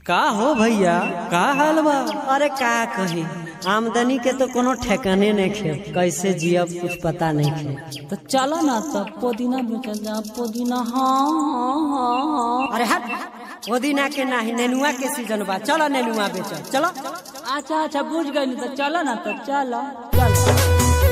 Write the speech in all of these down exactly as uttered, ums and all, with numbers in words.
का हो भैया, का हाल बा? अरे का कही, आमदनी के तो कोनो ठेकाने नहीं खे, कैसे जियब कुछ पता नहीं खे। तो चलो ना तब पुदीना बेचल जा। पुदीना हाँ हाँ। अरे हट, पुदीना के नाही, नेनुआ के सीजन बा, चलो नेनुआ बेचल चलो। अच्छा अच्छा बुझ गई, तो चलो ना तब चलो चलो।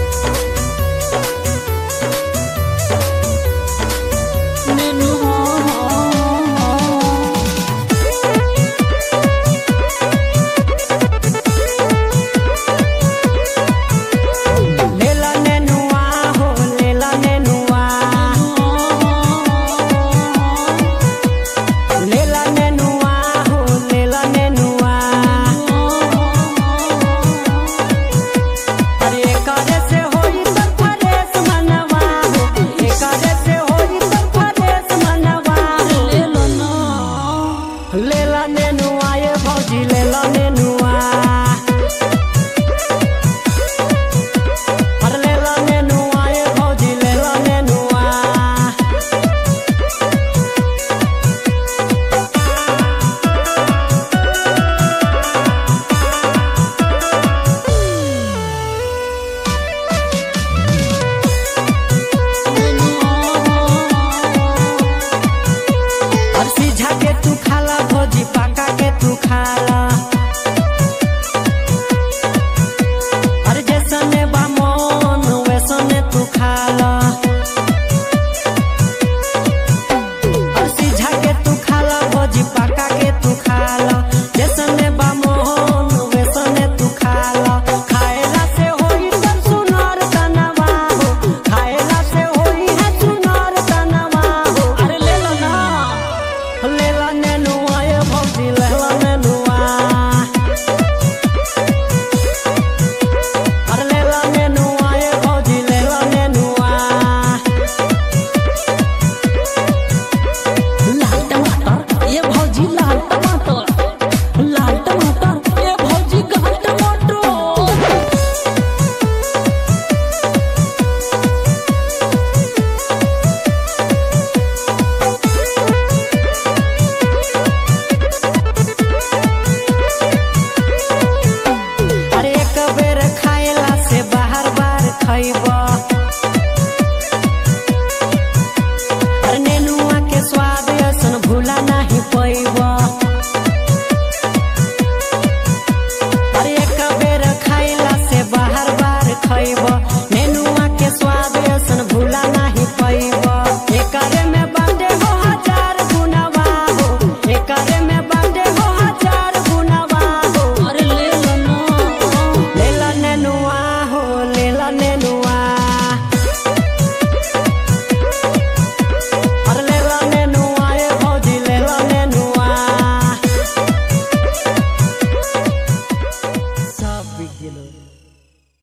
लेला नेनुआ ये भौजी, लेला नेनुआ, अरे लेला नेनुआ ये भौजी, लेला नेनुआ। और सीझा के तू खाला भौजी, पाका के तू खाला, अरे जैसने बा मन वैसने तू खाला। और सीझा के तू खाला भौजी, पाका के तू खाला, जैसने बा मन वैसने तू खाला। खाएला से होई तर सुनार तनवा हो, खाएला से होई है सुनार तनवा हो। अरे ले लो ना, लेला नेनुआ ये भौजी, लेला नेनुआ, अरे लेला नेनुआ ये भौजी, लेला नेनुआ। लाल टमाटर ये भौजी, लाल